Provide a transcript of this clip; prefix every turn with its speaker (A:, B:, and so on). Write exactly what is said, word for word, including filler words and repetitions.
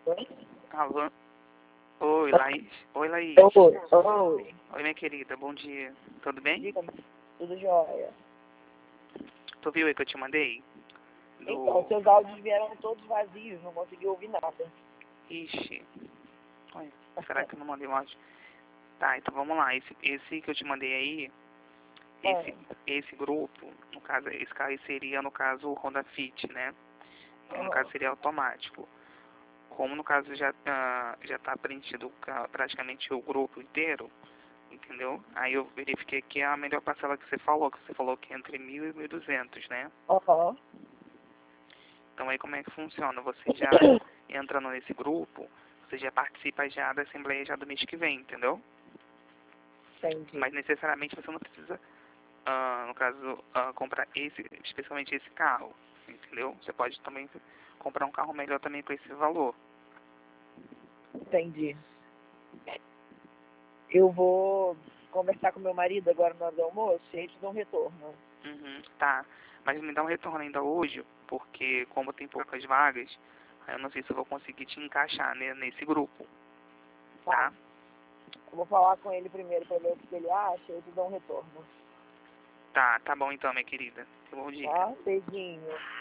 A: Alô? Oi, Laís. Oi, Laís.
B: Oi, oi.
A: Oi, minha querida. Bom dia. Tudo bem?
B: Diga, tudo jóia.
A: Tu viu aí que eu te mandei? Do...
B: Então, seus áudios vieram todos vazios, não consegui ouvir nada.
A: Ixi. Olha, será que eu não mandei um áudio? Tá, então vamos lá. Esse, esse que eu te mandei aí, esse,
B: Ah.
A: esse grupo, no caso, esse carro aí seria, no caso, o Honda Fit, né? No
B: Ah.
A: caso, seria automático. Como, no caso, já, uh, já tá preenchido praticamente o grupo inteiro, entendeu? Aí eu verifiquei que é a melhor parcela que você falou, que você falou que é entre mil e mil e duzentos, né?
B: Aham.
A: Então aí como é que funciona? Você já entrando nesse grupo, você já participa já da Assembleia já do mês que vem, entendeu?
B: Entendi.
A: Mas necessariamente você não precisa, uh, no caso, uh, comprar esse, especialmente esse carro, entendeu? Você pode também comprar um carro melhor também com esse valor.
B: Entendi. Eu vou conversar com meu marido agora na hora do almoço e a gente dá um retorno.
A: Uhum, tá. Mas me dá um retorno ainda hoje, porque como tem poucas vagas, eu não sei se eu vou conseguir te encaixar, né, nesse grupo. Tá?
B: Tá. Eu vou falar com ele primeiro pra ver o que ele acha e eu te dou um retorno.
A: Tá, tá bom então, minha querida. Bom dia.
B: Tá? Beijinho.